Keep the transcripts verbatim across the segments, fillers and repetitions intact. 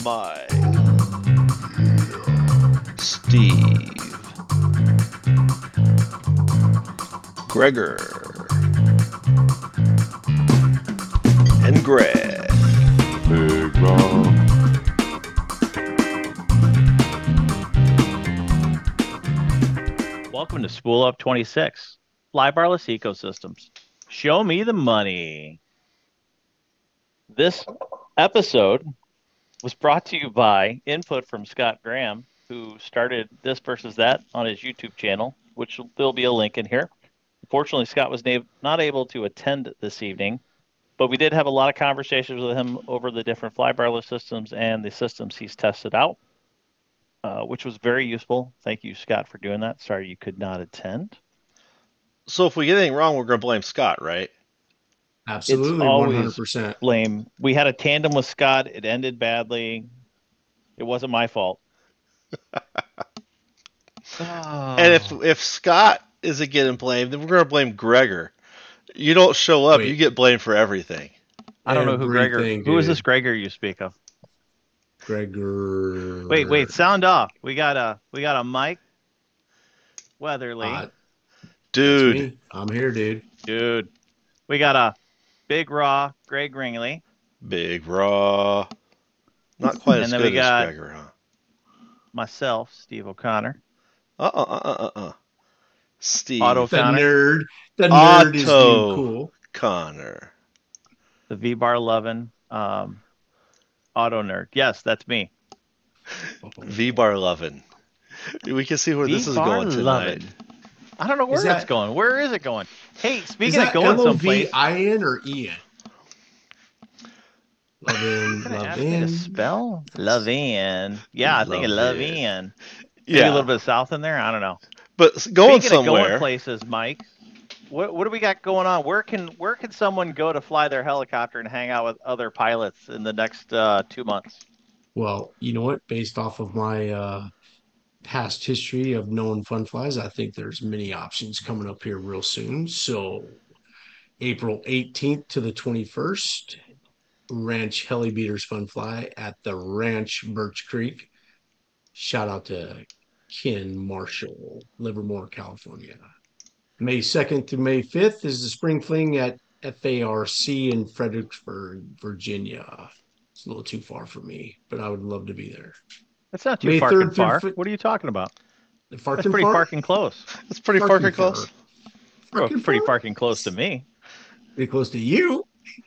Mike, Steve, Gregor, and Greg. Big Rob. Welcome to Spool Up twenty-six, Flybarless Ecosystems. Show me the money. This episode was brought to you by input from Scott Graham, who started This Versus That on his YouTube channel, which there'll be a link in here. Unfortunately, Scott was na- not able to attend this evening, but we did have a lot of conversations with him over the different flybarless systems and the systems he's tested out, uh, which was very useful. Thank you, Scott, for doing that. Sorry you could not attend. So if we get anything wrong, we're going to blame Scott, right? It's Absolutely, one hundred always percent. blame. We had a tandem with Scott. It ended badly. It wasn't my fault. And if if Scott isn't getting blamed, then we're going to blame Gregor. You don't show up, Wait. you get blamed for everything. I don't know who Gregor. Everything, Who is this dude. Gregor you speak of? Gregor. Wait, wait, sound off. We got a we got a Mike Weatherly, Uh, that's Dude, me. I'm here, dude. dude. We got a Big Raw Greg Ringley, Big Raw. Not quite And as then we good as got- Gregor, huh? myself, Steve O'Connor, Uh uh uh uh uh. uh. Steve Auto- The Connor. nerd. The nerd is Otto. being cool. Connor. the V Bar loving um, auto nerd. Yes, that's me. V Bar Lovin. We can see where this is V-Bar going tonight. lovin'. I don't know where Is that's that- going. Where is it going? Hey, Is speaking of that going L O V someplace, I N or Ian? Lovin, gonna ask me to lovin. spell Lovin. Yeah, I think of Lovin'. Lovin. Maybe Yeah, a little bit of south in there. I don't know. but going Speaking of somewhere. going places, Mike, what what do we got going on? Where can where can someone go to fly their helicopter and hang out with other pilots in the next uh, two months? Well, you know what? Based off of my uh, past history of knowing fun flies, I think there's many options coming up here real soon. So, April eighteenth to the twenty-first, Ranch Helibeaters Fun Fly at the Ranch Birch Creek. Shout out to Ken Marshall, Livermore, California. May second to May fifth is the Spring Fling at F A R C in Fredericksburg, Virginia. It's a little too far for me, but I would love to be there. That's not too May fucking third through far. fi- What are you talking about? The That's Farkin pretty Far? fucking close. It's pretty Farkin fucking close. Far. Well, Farkin pretty Far? fucking close to me. Pretty close to you.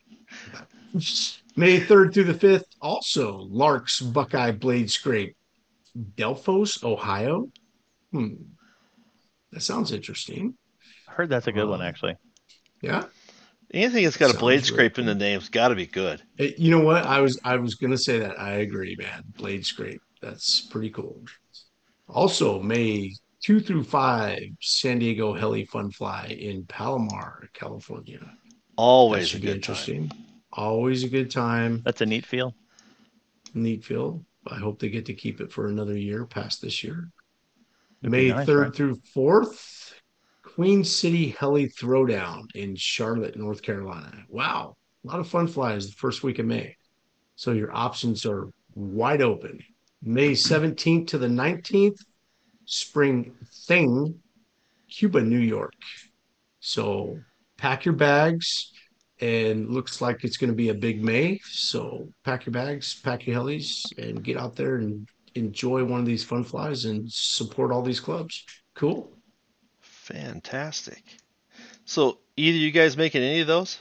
May third through the fifth, also Lark's Buckeye Blade Scrape, Delphos, Ohio. Hmm. That sounds interesting. I heard that's a good one Um, actually. Yeah. Anything that's got a Sounds blade really scrape in the cool. name's got to be good. Eh, You know what? I was I was gonna say that. I agree, man. Blade Scrape. That's pretty cool. Also, May two through five, San Diego Heli Fun Fly in Palomar, California. That Always a should be good time. interesting. Always a good time. That's a neat feel. Neat feel. I hope they get to keep it for another year past this year. It'd be May nice, third right? through fourth, Queen City Heli Throwdown in Charlotte, North Carolina. Wow. A lot of fun flies the first week of May. So your options are wide open. May seventeenth to the nineteenth, Spring Thing, Cuba, New York. So pack your bags, and looks like it's going to be a big May. So pack your bags, pack your helis, and get out there and enjoy one of these fun flies and support all these clubs. Cool. Fantastic. So, either you guys making any of those?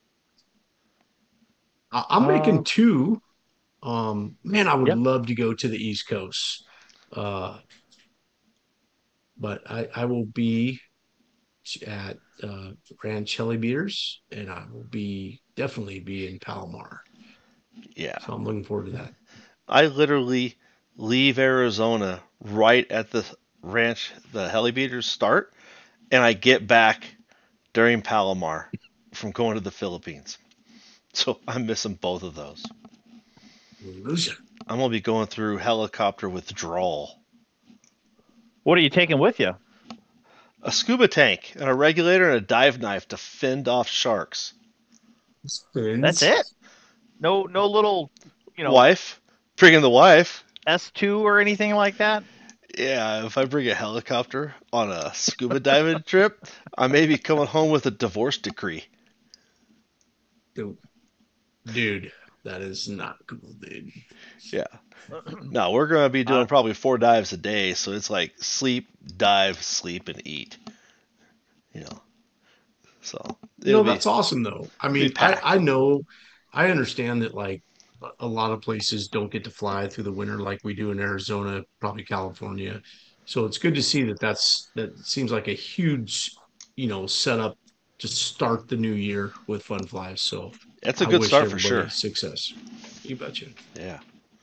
I- I'm Uh, making two. Um, man, I would Yep. love to go to the East Coast. Uh, but I, I will be at uh, Ranch Helibeaters, and I will be definitely be in Palomar. Yeah. So I'm looking forward to that. I literally leave Arizona right at the ranch, the helibeaters start, and I get back during Palomar from going to the Philippines. So I'm missing both of those. Loser. I'm going to be going through helicopter withdrawal. What are you taking with you? A scuba tank, and a regulator, and a dive knife to fend off sharks. That's it. No, no little, you know. Wife, Bringing the wife. S two or anything like that? Yeah, if I bring a helicopter on a scuba diving trip, I may be coming home with a divorce decree. Dude, dude, that is not cool, dude. Yeah. No, we're going to be doing Uh, probably four dives a day, so it's like sleep, dive, sleep, and eat. You know, so You it'll know, be that's awesome though. I be mean, I packed. I know, I understand that like a a lot of places don't get to fly through the winter like we do in Arizona, probably California. So it's good to see that that's that seems like a huge, you know, setup to start the new year with Fun Flies. So It's a I good wish start for everybody sure. success. You betcha. Yeah.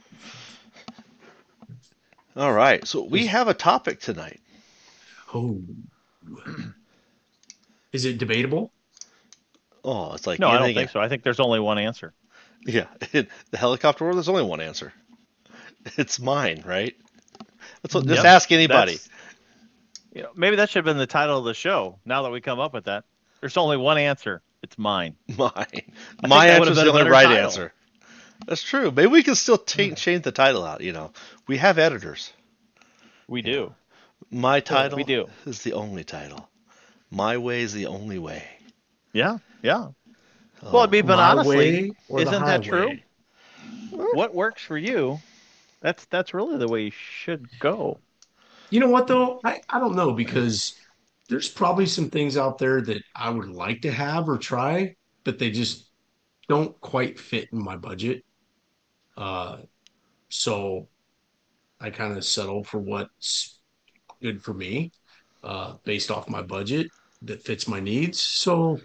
All right. So we Is have a topic tonight. oh, is it debatable? Oh, it's like no, I don't anything. think so. I think there's only one answer. Yeah, in the helicopter world, there's only one answer. It's mine, right? That's what. Just Mm, Yep. ask anybody. That's you know, maybe that should have been the title of the show. Now that we come up with that, there's only one answer. It's mine. Mine. I think My that would answer have is been the a only better right title. answer. That's true. Maybe we can still t- change the title out. You know, we have editors. We You know, do. my oh, We title do. is the only title. My way is the only way. Yeah. Yeah. Well, I Oh, mean, but my honestly, way or the isn't that true? highway? What works for you? That's that's really the way you should go. You know what though? I, I don't know because there's probably some things out there that I would like to have or try, but they just don't quite fit in my budget. Uh, so I kind of settle for what's good for me, uh, based off my budget that fits my needs. So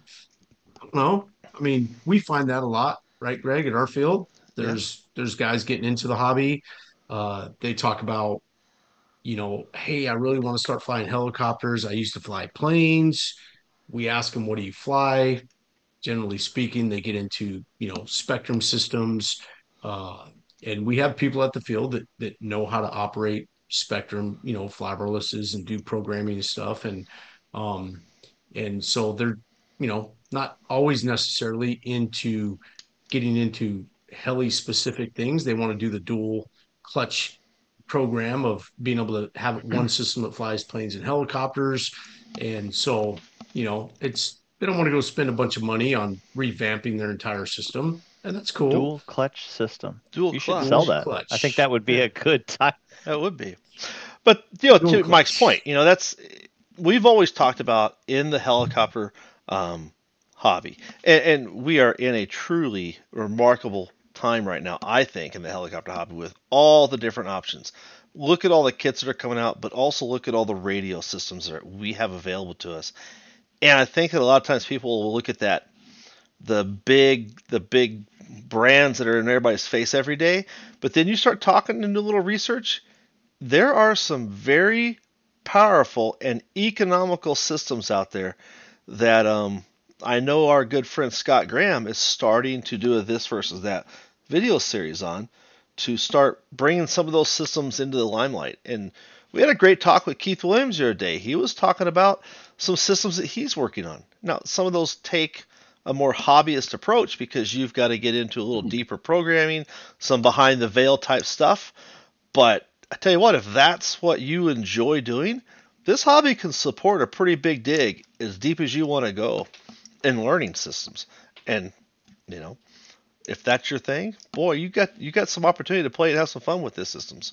I don't know. I mean, we find that a lot, right, Greg, in our field. yeah. There's there's guys getting into the hobby. Uh, they talk about you know, hey, I really want to start flying helicopters. I used to fly planes. We ask them, what do you fly? Generally speaking, they get into, you know, spectrum systems. Uh, and we have people at the field that, that know how to operate spectrum, you know, flybarlesses and do programming and stuff. And, um, and so they're, you know, not always necessarily into getting into heli specific things. They want to do the dual clutch program of being able to have one system that flies planes and helicopters. And so, you know, it's they don't want to go spend a bunch of money on revamping their entire system, and that's cool. Dual clutch system. Dual You should sell clutch. Dual that. I think clutch, that would be Yeah, a good time. that would be. But you know, dual to Mike's clutch. point, you know, that's we've always talked about in the helicopter um, hobby, and, and we are in a truly remarkable time right now. I think in the helicopter hobby with all the different options. Look at all the kits that are coming out, but also look at all the radio systems that we have available to us. And I think that a lot of times people will look at that the big the big brands that are in everybody's face every day, but then you start talking and do a little research, there are some very powerful and economical systems out there that um, I know our good friend Scott Graham is starting to do a this versus that video series on to start bringing some of those systems into the limelight. And we had a great talk with Keith Williams the other day. He was talking about some systems that he's working on. Now, some of those take a more hobbyist approach because you've got to get into a little deeper programming, some behind the veil type stuff. But I tell you what, if that's what you enjoy doing, this hobby can support a pretty big dig as deep as you want to go in learning systems. And you know, if that's your thing, boy, you got you got some opportunity to play and have some fun with these systems.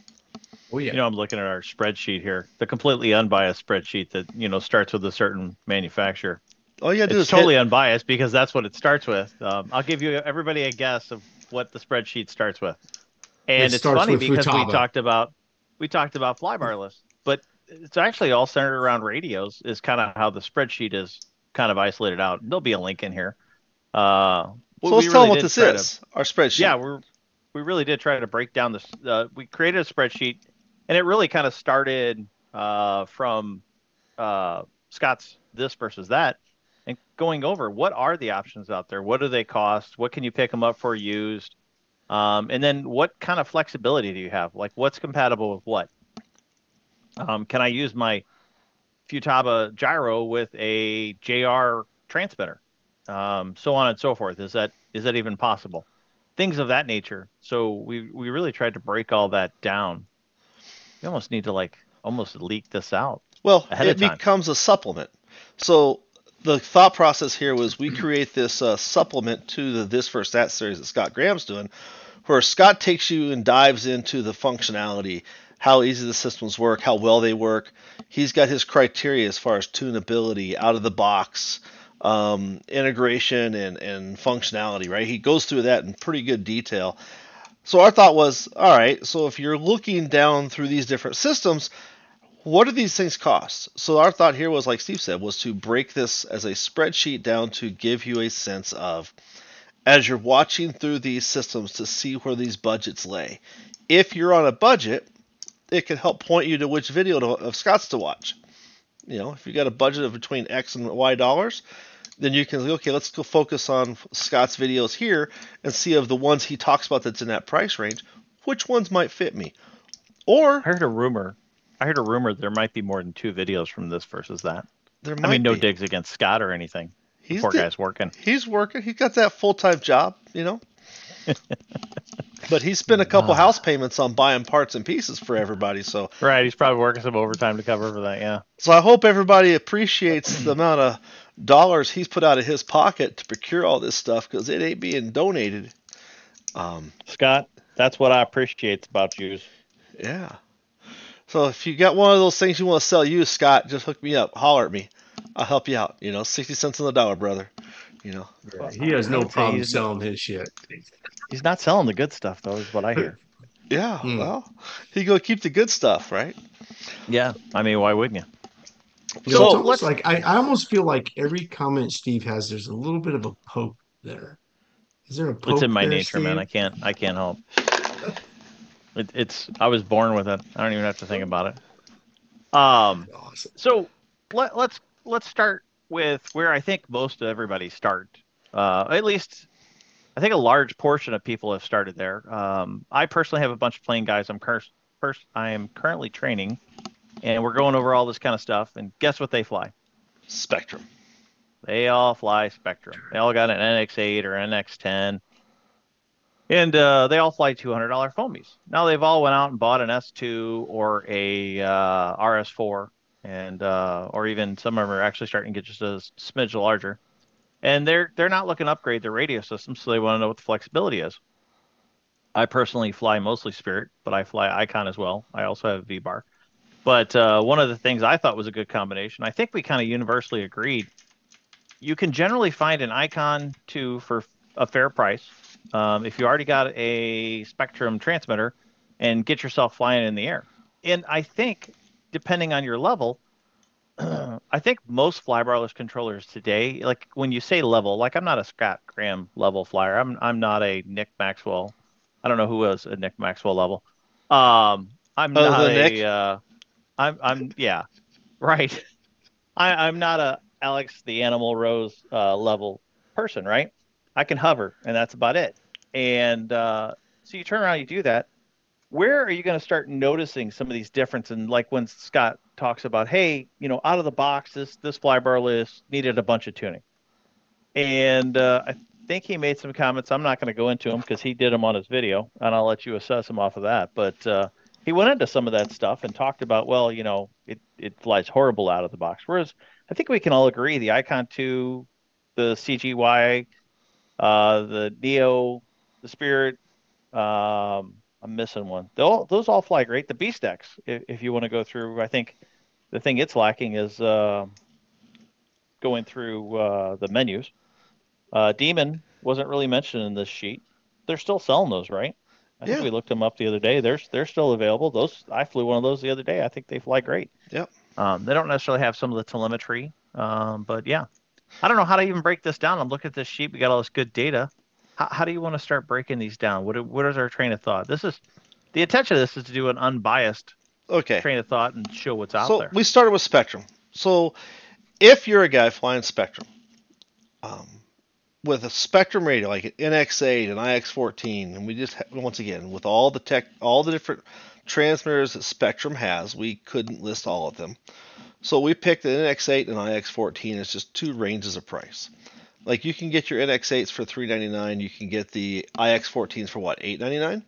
Oh You yeah, know, I'm looking at our spreadsheet here, the completely unbiased spreadsheet that, you know, starts with a certain manufacturer. All you gotta do It's is hit. totally unbiased because that's what it starts with. Um, I'll give you everybody a guess of what the spreadsheet starts with. it And it's starts funny with because we Futaba. talked about we talked about flybar lists, but it's actually all centered around radios is kind of how the spreadsheet is kind of isolated out. There'll be a link in here. Uh, we, So let's we tell them really what did this try to, is. Our spreadsheet. yeah, we're we really did try to break down this. Uh, we created a spreadsheet, and it really kind of started uh, from uh, Scott's this versus that, and going over what are the options out there, what do they cost, what can you pick them up for used, um, and then what kind of flexibility do you have? Like what's compatible with what? Um, can I use my Futaba gyro with a J R transmitter? Um, so on and so forth. Is that is that even possible? things of that nature. So we we really tried to break all that down. We almost need to like almost leak this out Well, ahead of it time. becomes a supplement. So the thought process here was we create this uh, supplement to the This First That series that Scott Graham's doing, where Scott takes you and dives into the functionality, how easy the systems work, how well they work. He's got his criteria as far as tunability, out of the box, um, integration, and, and functionality, right? He goes through that in pretty good detail. So our thought was, all right, so if you're looking down through these different systems, what do these things cost? So our thought here was, like Steve said, was to break this as a spreadsheet down to give you a sense of, as you're watching through these systems, to see where these budgets lay. If you're on a budget, it can help point you to which video to, of Scott's to watch. You know, if you got a budget of between X and Y dollars, then you can say, okay, let's go focus on Scott's videos here and see of the ones he talks about that's in that price range, which ones might fit me. Or I heard a rumor. I heard a rumor there might be more than two videos from this versus that. there I mean, might no be. digs against Scott or anything. The He's poor di- guy's working. he's working. He's got that full time job, you know. But he spent a couple Ah. house payments on buying parts and pieces for everybody. So, Right, he's probably working some overtime to cover for that. Yeah. so I hope everybody appreciates the amount of dollars he's put out of his pocket to procure all this stuff, because it ain't being donated. Um, Scott, that's what I appreciate about you. yeah. So if you got one of those things you want to sell used, Scott, just hook me up. Holler at me. I'll help you out. You know, sixty cents on the dollar, brother. You know. Yeah, he has I no would say problem he's- selling his shit. He's not selling the good stuff though, is what I hear. Yeah. Hmm. Well, he go keep the good stuff, right? Yeah. I mean, why wouldn't you? You know, So it's almost let's- like I, I almost feel like every comment Steve has, there's a little bit of a poke there. Is there a poke It's in my there, nature, man. Steve? I can't. I can't help. It, it's. I was born with it. I don't even have to think about it. Um. Awesome. So let, let's let's start with where I think most of everybody start. Uh, at least I think a large portion of people have started there. Um, I personally have a bunch of plane guys. I'm cur- first. I am currently training, and we're going over all this kind of stuff. And guess what they fly? Spectrum. They all fly Spectrum. They all got an N X eight or N X ten. And uh, they all fly two hundred dollar foamies. Now they've all went out and bought an S two or a uh, R S four, and uh, or even some of them are actually starting to get just a smidge larger. And they're they're not looking to upgrade their radio system, so they want to know what the flexibility is. I personally fly mostly Spirit, but I fly Icon as well. I also have V-Bar. But uh, one of the things I thought was a good combination, I think we kind of universally agreed, you can generally find an Icon two for a fair price. Um, if you already got a Spectrum transmitter, and get yourself flying in the air. And I think, depending on your level, I think most flybarless controllers today, like when you say level, like I'm not a Scott Graham level flyer. I'm I'm not a Nick Maxwell. I don't know who was a Nick Maxwell level. Um, I'm Other not than a. Nick? Uh, I'm I'm yeah, right. I I'm not a Alex the Animal Rose uh, level person, right? I can hover, and that's about it. And uh, so you turn around, you do that. Where are you going to start noticing some of these differences? And like when Scott talks about, hey, you know, out of the box, this this flybar list needed a bunch of tuning, and uh, I think he made some comments. I'm not going to go into them because he did them on his video, and I'll let you assess him off of that. But uh, he went into some of that stuff and talked about, well, you know, it it flies horrible out of the box. Whereas I think we can all agree the Icon two, the C G Y, uh, the Neo, the Spirit. Um, I'm missing one. They'll, those all fly great. The Beast X, if, if you want to go through, I think the thing it's lacking is uh, going through uh, the menus. Uh, Demon wasn't really mentioned in this sheet. They're still selling those, right? I think Yeah. we looked them up the other day. They're they're still available. Those I flew one of those the other day. I think they fly great. Yep. Um, they don't necessarily have some of the telemetry, um, but yeah, I don't know how to even break this down. I'm looking at this sheet. We got all this good data. How, how do you want to start breaking these down? What what is our train of thought? This is the intention of this is to do an unbiased Okay. train of thought and show what's out So there. we started with Spectrum. So if you're a guy flying Spectrum, um, with a Spectrum radio like an N X eight and I X fourteen, and we just ha- once again with all the tech, all the different transmitters that Spectrum has, we couldn't list all of them. So we picked an N X eight and I X fourteen as just two ranges of price. Like you can get your N X eights for three ninety-nine. You can get the I X fourteens for what, eight ninety-nine?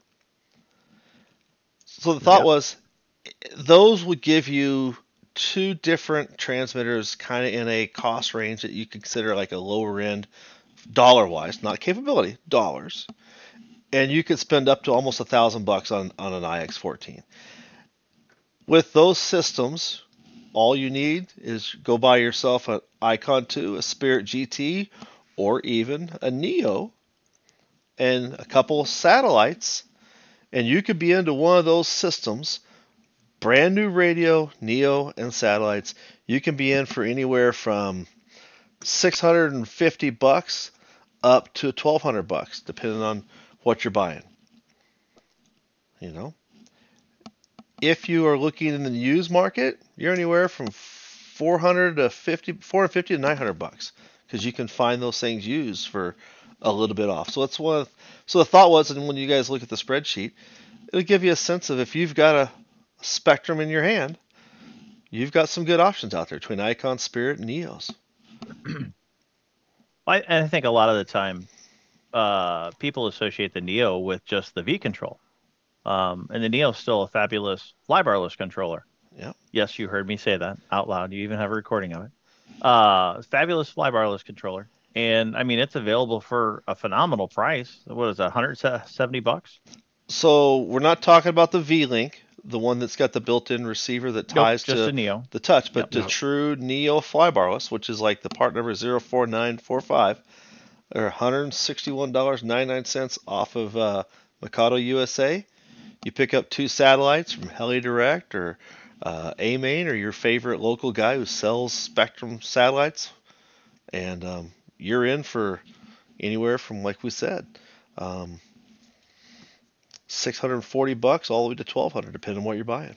So the thought Yep. was those would give you two different transmitters kind of in a cost range that you consider like a lower end dollar wise, not capability, dollars. And you could spend up to almost a thousand bucks on, on an I X fourteen. With those systems, all you need is go buy yourself an Icon two, a Spirit G T, or even a Neo and a couple of satellites, and you could be into one of those systems. Brand new radio, Neo, and satellites. You can be in for anywhere from six hundred fifty bucks up to twelve hundred bucks, depending on what you're buying. You know, if you are looking in the used market, you're anywhere from four hundred to fifty, four hundred fifty to nine hundred bucks, because you can find those things used for a little bit off. So that's one. Of, so the thought was, and when you guys look at the spreadsheet, it'll give you a sense of if you've got a Spectrum in your hand, you've got some good options out there between Icon, Spirit, and Neos. I, and I think a lot of the time, uh, people associate the Neo with just the V control. Um, and the Neo is still a fabulous flybarless controller. Yeah. Yes, you heard me say that out loud. You even have a recording of it. Uh, fabulous flybarless controller. And I mean, it's available for a phenomenal price. What is it, one hundred seventy bucks? So we're not talking about the V-Link, the one that's got the built-in receiver that ties nope, just to a Neo. the touch, but Yep. the Yep. true Neo flybarless, which is like the part number zero four nine four five, are one hundred sixty-one dollars and ninety-nine cents off of uh, Mikado U S A. You pick up two satellites from HeliDirect or uh, A-Main or your favorite local guy who sells Spectrum satellites, and um, you're in for anywhere from, like we said, um, six hundred forty bucks all the way to twelve hundred, depending on what you're buying.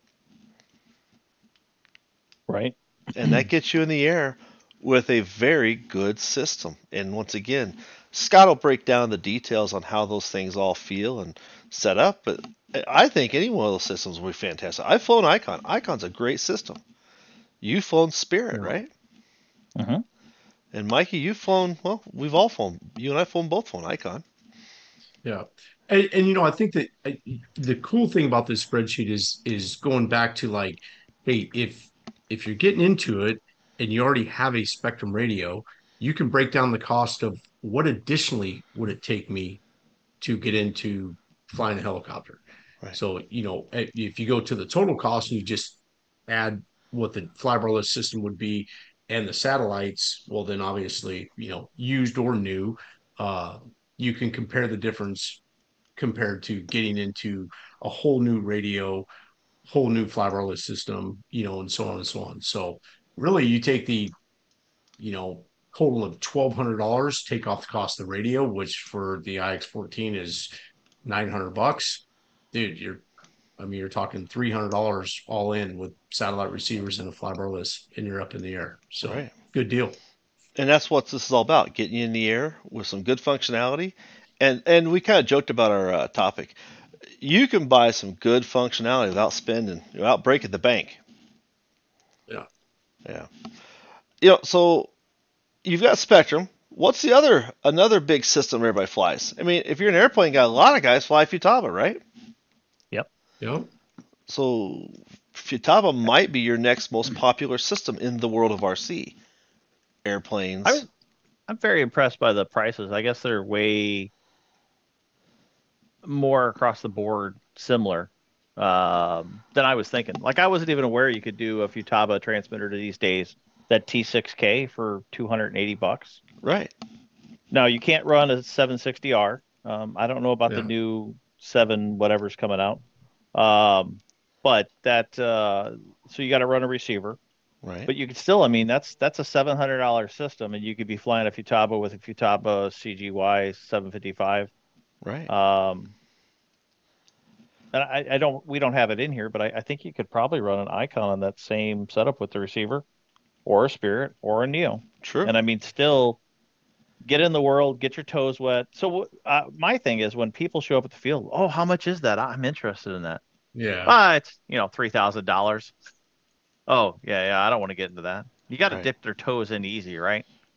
Right. And that gets you in the air with a very good system. And once again, Scott will break down the details on how those things all feel and set up. But I think any one of those systems will be fantastic. I've flown Icon. Icon's a great system. You've flown Spirit, right? Mm-hmm. And Mikey, you've flown, well, we've all flown. You and I flown both flown Icon. Yeah. And, and you know, I think that uh, the cool thing about this spreadsheet is is going back to like, hey, if if you're getting into it and you already have a Spectrum radio, you can break down the cost of what additionally would it take me to get into flying a helicopter. Right. So, you know, eh, if you go to the total cost and you just add what the flybarless system would be and the satellites, well, then obviously, you know, used or new, uh, you can compare the difference compared to getting into a whole new radio, whole new flybarless system, you know, and so on and so on. So really you take the, you know, total of twelve hundred dollars, take off the cost of the radio, which for the I X fourteen is nine hundred bucks. Dude, you're, I mean, you're talking three hundred dollars all in with satellite receivers and a flybarless, and you're up in the air. So Right. good deal. And that's what this is all about, getting you in the air with some good functionality. And and we kind of joked about our uh, topic. You can buy some good functionality without spending, without breaking the bank. Yeah. Yeah. You know, so you've got Spectrum. What's the other, another big system everybody flies? I mean, if you're an airplane guy, a lot of guys fly Futaba, right? Yep. Yep. So Futaba might be your next most popular system in the world of R C. Airplanes. I was, I'm very impressed by the prices. I guess they're way more across the board similar um, than I was thinking. Like I wasn't even aware you could do a Futaba transmitter to these days. That T six K for two hundred eighty bucks. Right. Now you can't run a seven sixty R. Um, I don't know about Yeah. the new seven whatever's coming out. Um, but that uh, so you got to run a receiver. Right. But you could still, I mean, that's that's a seven hundred dollars system, and you could be flying a Futaba with a Futaba C G Y seven fifty-five. Right. Um, and I, I don't, we don't have it in here, but I, I think you could probably run an Icon on that same setup with the receiver, or a Spirit, or a Neo. True. And I mean, still get in the world, get your toes wet. So uh, my thing is when people show up at the field, oh, how much is that? I'm interested in that. Yeah. Ah, it's you know three thousand dollars. Oh yeah, yeah. I don't want to get into that. You got to Right. dip their toes in easy, right?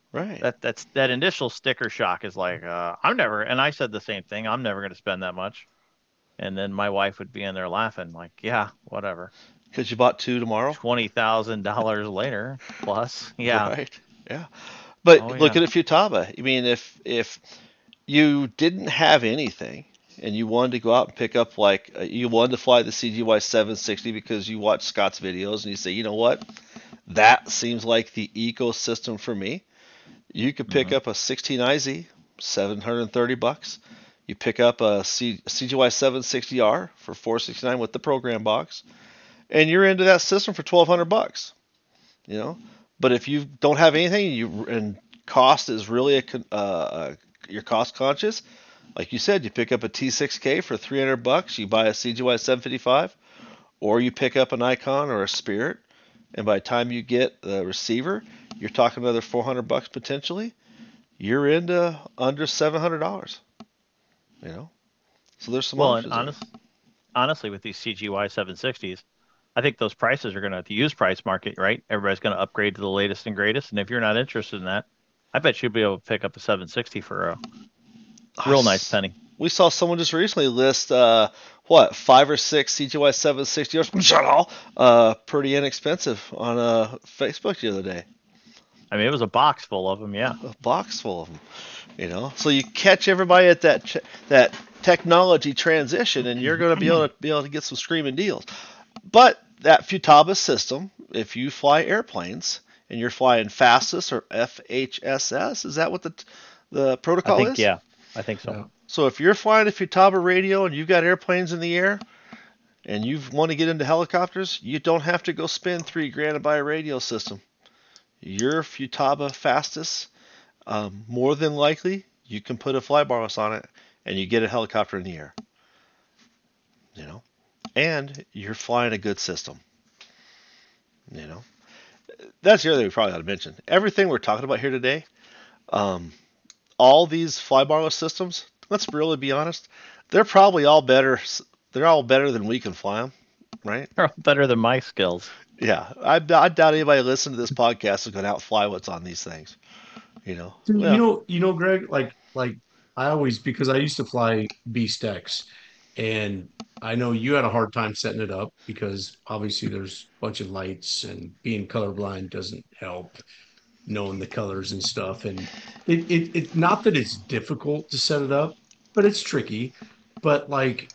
Right. That that's that initial sticker shock is like, uh, I'm never, and I said the same thing. I'm never going to spend that much. And then my wife would be in there laughing, like, yeah, whatever. Because you bought two tomorrow. Twenty thousand dollars later plus, yeah, Right. Yeah. oh But look yeah, at a Futaba. I mean, if if you didn't have anything and you wanted to go out and pick up like uh, you wanted to fly the C G Y seven sixty because you watch Scott's videos and you say, you know what, that seems like the ecosystem for me. You could pick hmm up a sixteen I Z, seven hundred thirty bucks. You pick up a C- CGY seven sixty R for four sixty-nine with the program box, and you're into that system for twelve hundred bucks. You know, but if you don't have anything, you and cost is really a uh, uh, you're cost conscious. Like you said, you pick up a T six K for three hundred bucks. You buy a C G Y seven fifty-five, or you pick up an Icon or a Spirit, and by the time you get the receiver, you're talking another four hundred bucks potentially. You're into under seven hundred dollars. You know, so there's some Well, and options there. honest, honestly, with these C G Y seven sixties, I think those prices are going to the used price market, right? Everybody's going to upgrade to the latest and greatest. And if you're not interested in that, I bet you'll be able to pick up a seven sixty for a real nice penny. We saw someone just recently list uh, what five or six C G Y seven sixty uh, pretty inexpensive on uh, Facebook the other day. I mean, it was a box full of them, yeah. A box full of them. You know, so you catch everybody at that ch- that technology transition, and you're going to be able to be able to get some screaming deals. But that Futaba system, if you fly airplanes and you're flying fastest or F H S S, is that what the the I protocol think, is? yeah, I think so. Yeah. So if you're flying a Futaba radio and you've got airplanes in the air and you want to get into helicopters, you don't have to go spend three grand to buy a radio system. Your Futaba fastest, um, more than likely, you can put a flybarless on it and you get a helicopter in the air. You know, and you're flying a good system. You know, that's the other thing we probably ought to mention. Everything we're talking about here today, um, all these flybarless systems, let's really be honest, they're probably all better. They're all better than we can fly them, right? They're all better than my skills. Yeah, I, I doubt anybody listening to this podcast is going to outfly what's on these things. You know, Dude, you well, know, you know, Greg, like like I always because I used to fly Beast X, and I know you had a hard time setting it up because obviously there's a bunch of lights and being colorblind doesn't help knowing the colors and stuff. And it it it's not that it's difficult to set it up, but it's tricky. But like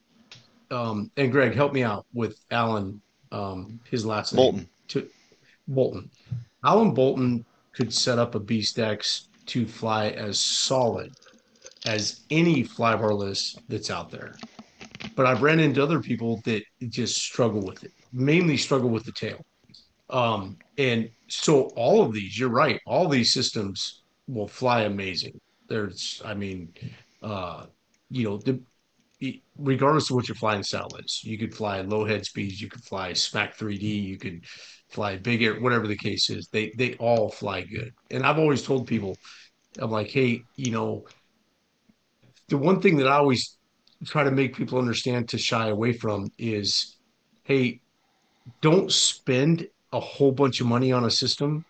um and Greg, help me out with Alan, um, his last name Bolton. to Bolton. Alan Bolton could set up a Beast X to fly as solid as any flybarless that's out there. But I've ran into other people that just struggle with it, mainly struggle with the tail. Um, and so all of these, you're right, all these systems will fly amazing. There's, I mean, uh, you know, the, regardless of what your flying style is, you could fly low head speeds, you could fly SMAC three D, you could fly big air, whatever the case is. They they all fly good. And I've always told people, I'm like, hey, you know, the one thing that I always try to make people understand to shy away from is, hey, don't spend a whole bunch of money on a system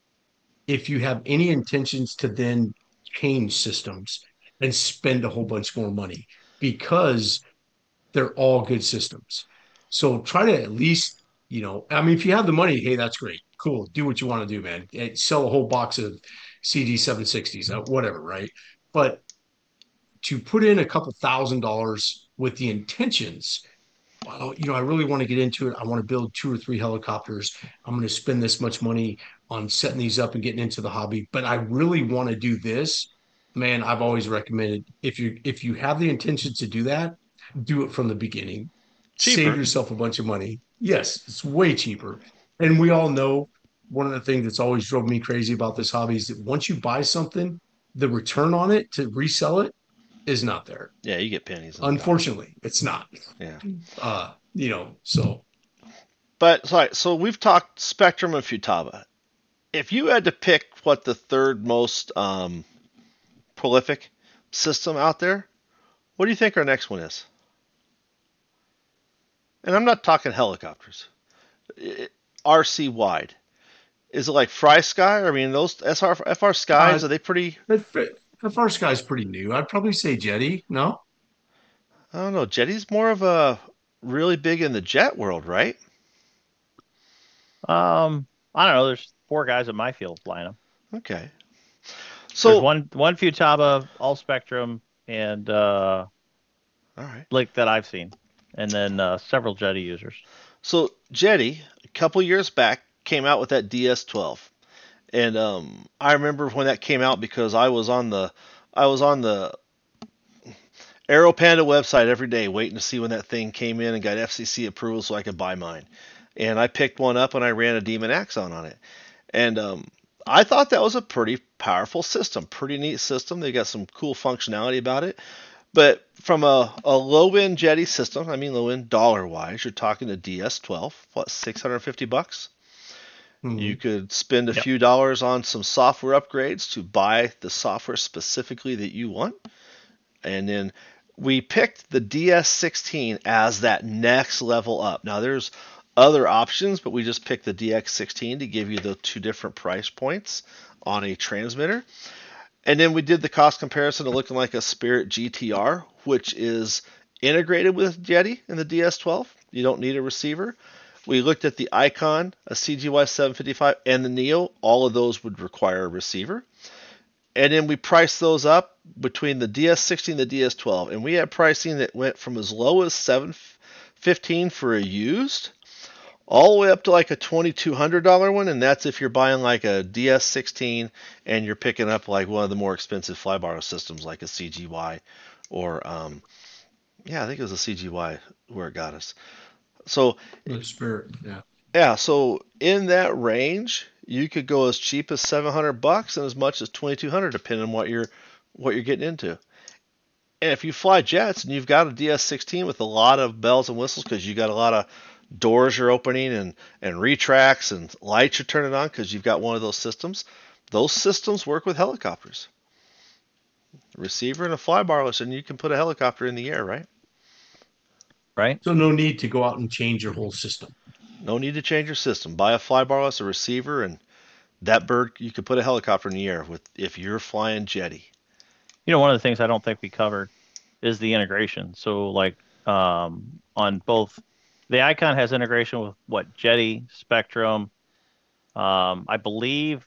if you have any intentions to then change systems and spend a whole bunch more money because they're all good systems. So try to at least, you know, I mean, if you have the money, hey, that's great. Cool. Do what you want to do, man. Eh, Sell a whole box of C D seven sixties, uh, whatever, right? But to put in a couple thousand dollars with the intentions, well, you know, I really want to get into it. I want to build two or three helicopters. I'm going to spend this much money on setting these up and getting into the hobby, but I really want to do this. Man, I've always recommended if you if you have the intention to do that, do it from the beginning. Save Cheaper. yourself a bunch of money. Yes, it's way cheaper. And we all know one of the things that's always drove me crazy about this hobby is that once you buy something, the return on it to resell it is not there. Yeah, you get pennies on the dollar. Unfortunately, it's not. Yeah. Uh, you know, so But sorry, so we've talked Spectrum and Futaba. If you had to pick what the third most um, prolific system out there, what do you think our next one is? And I'm not talking helicopters. R C wide. Is it like Fry Sky? I mean, those S R F R Uh, Skies, are they pretty? F- F R Sky's pretty new. I'd probably say Jetty. No, I don't know. Jetty's more of a really big in the jet world, right? Um, I don't know. There's four guys in my field flying them. Okay. There's So, one one Futaba, all Spectrum, and uh, all right. like that I've seen, and then uh, several Jetty users. So Jetty, a couple years back, came out with that D S twelve, and um, I remember when that came out because I was on the I was on the Aero Panda website every day waiting to see when that thing came in and got F C C approval so I could buy mine. And I picked one up and I ran a Demon Axon on it. And um, I thought that was a pretty powerful system, pretty neat system. They got some cool functionality about it. But from a, a low end Jetty system, I mean low end dollar wise, you're talking a D S twelve, what, six hundred fifty bucks? You Mhm. could spend a Yep. few dollars on some software upgrades to buy the software specifically that you want. And then we picked the D S sixteen as that next level up. Now there's other options, but we just picked the D X sixteen to give you the two different price points on a transmitter. And then we did the cost comparison to looking like a Spirit G T R, which is integrated with Jetty in the D S twelve. You don't need a receiver. We looked at the Icon, a C G Y seven fifty-five, and the Neo. All of those would require a receiver. And then we priced those up between the D S sixteen and the D S twelve. And we had pricing that went from as low as seven fifteen for a used all the way up to like a twenty-two hundred dollars one, and that's if you're buying like a D S sixteen and you're picking up like one of the more expensive flybar systems like a C G Y or um, yeah, I think it was a C G Y where it got us. So The Spirit. Yeah. yeah, so in that range, you could go as cheap as seven hundred bucks and as much as twenty-two hundred depending on what you're what you're getting into. And if you fly jets and you've got a D S sixteen with a lot of bells and whistles because you got a lot of doors you're opening and and retracts and lights you're turning on because you've got one of those systems, those systems work with helicopters. A receiver and a flybarless, and you can put a helicopter in the air, right? Right? So no need to go out and change your whole system. No need to change your system. Buy a flybarless, a receiver, and that bird you could put a helicopter in the air with if you're flying Jetty. You know, one of the things I don't think we covered is the integration. So, like um, on both, the Icon has integration with what Jetty, Spectrum. Um, I believe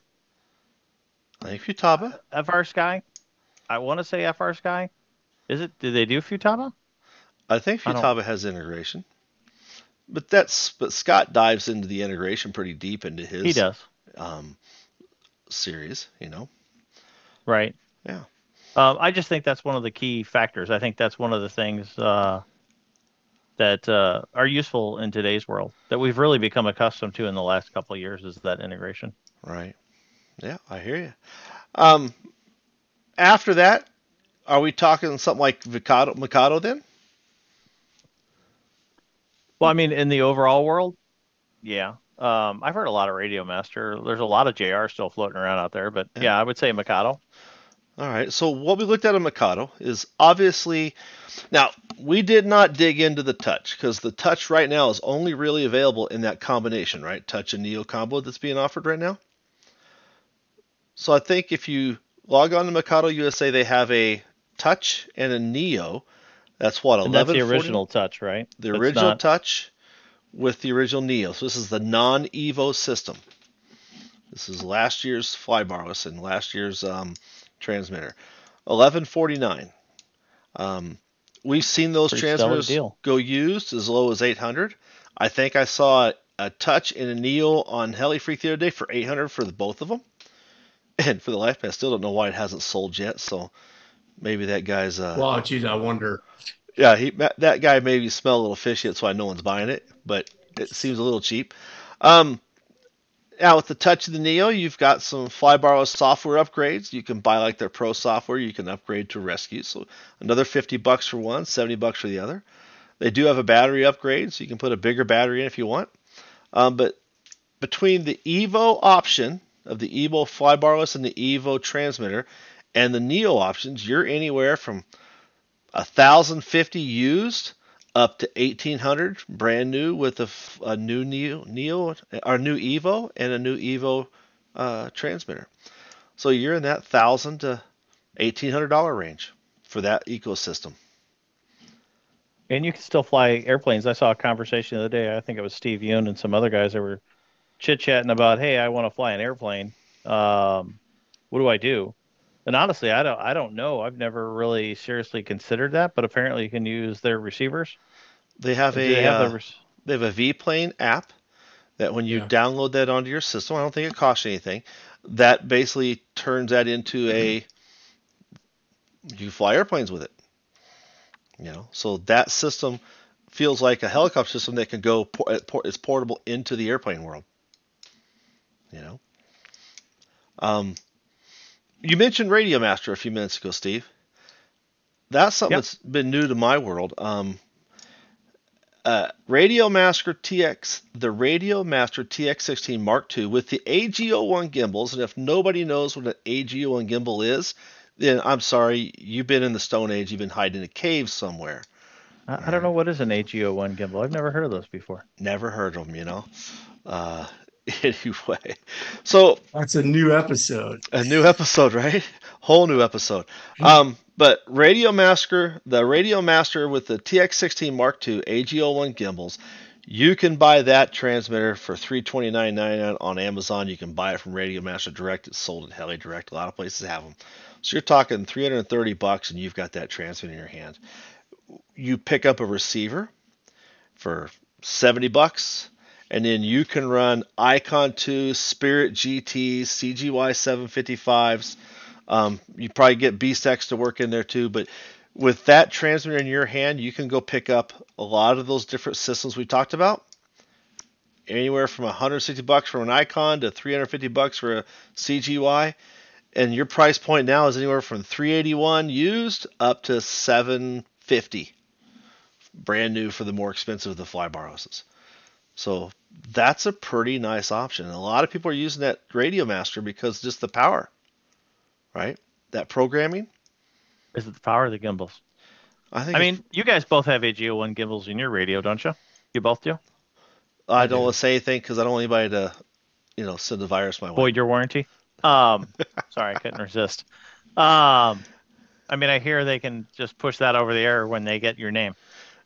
I think Futaba. F R Sky. I want to say F R Sky. Is it? Do they do Futaba? I think I don't. Futaba has integration. But that's but Scott dives into the integration pretty deep into He his does. um, series, you know. Right. Yeah. Um, I just think that's one of the key factors. I think that's one of the things uh, that uh, are useful in today's world that we've really become accustomed to in the last couple of years is that integration. Right. Yeah, I hear you. Um, after that, are we talking something like Mikado, Mikado then? Well, I mean, in the overall world, yeah. Um, I've heard a lot of Radio Master. There's a lot of J R still floating around out there, but Yeah. yeah, I would say Mikado. All right. So what we looked at in Mikado is obviously now we did not dig into the touch because the touch right now is only really available in that combination, right? Touch and Neo combo that's being offered right now. So I think if you log on to Mikado U S A, they have a touch and a Neo. That's what And that's the eleven forty. original touch, right? The It's original not touch with the original Neo. So this is the non-Evo system. This is last year's flybarless and last year's um, transmitter. eleven forty-nine. Um, we've seen those pretty stellar transmitters deal. go used as low as eight hundred. I think I saw a touch and a Neo on HeliFreak the other day for eight hundred for the both of them. And for the life, I still don't know why it hasn't sold yet. So maybe that guy's uh, Well, geez, I wonder. yeah, he that guy maybe smell a little fishy. That's why no one's buying it, but it seems a little cheap. Um, now with the touch of the Neo, you've got some Flybarless software upgrades. You can buy like their pro software. You can upgrade to Rescue. So another fifty bucks for one, seventy bucks for the other. They do have a battery upgrade, so you can put a bigger battery in if you want. Um, but between the Evo option of the Evo Flybarless and the Evo transmitter and the Neo options, you're anywhere from a thousand fifty used up to eighteen hundred, brand new with a, f- a new Neo, Neo, our new Evo and a new Evo uh, transmitter. So you're in that thousand to eighteen hundred dollar range for that ecosystem. And you can still fly airplanes. I saw a conversation the other day. I think it was Steve Yoon and some other guys that were chit chatting about, hey, I want to fly an airplane. Um, what do I do? And honestly, I don't I don't know. I've never really seriously considered that, but apparently you can use their receivers. They have Do they a have the uh, rec- they have a V plane app that when you Yeah. download that onto your system, I don't think it costs you anything. That basically turns that into a you fly airplanes with it. You know, so that system feels like a helicopter system that can go it's portable into the airplane world. You know, um, you mentioned Radio Master a few minutes ago, Steve. That's something Yep. that's been new to my world. Um, uh, Radio Master T X, the Radio Master T X sixteen Mark two with the A G O one gimbals, and if nobody knows what an A G O one gimbal is, then I'm sorry, you've been in the Stone Age, you've been hiding in a cave somewhere. I, I don't know what is an A G O one gimbal. I've never heard of those before. Never heard of them, you know. Uh, anyway, so That's a new episode. a new episode, right? Whole new episode. Um, but Radio Master, the Radio Master with the T X sixteen Mark two A G O one gimbals, you can buy that transmitter for three hundred twenty-nine dollars and ninety-nine cents on Amazon. You can buy it from Radio Master Direct. It's sold at Heli Direct. A lot of places have them. So you're talking three hundred thirty bucks, and you've got that transmitter in your hand. You pick up a receiver for seventy bucks, and then you can run Icon two, Spirit G Ts, C G Y seven fifty-fives. Um, you probably get B S E X to work in there too, but with that transmitter in your hand, you can go pick up a lot of those different systems we talked about. Anywhere from one hundred sixty bucks for an Icon to three hundred fifty bucks for a C G Y. And your price point now is anywhere from three hundred eighty-one used up to seven hundred fifty brand new for the more expensive of the flybar houses. So that's a pretty nice option. And a lot of people are using that Radio Master because just the power, right? That programming. Is it the power of the gimbals? I think. I it's- mean, you guys both have A G O one gimbals in your radio, don't you? You both do? I I don't do. want to say anything because I don't want anybody to, you know, send the virus my way. Void your warranty? Um, sorry, I couldn't resist. Um, I mean, I hear they can just push that over the air when they get your name,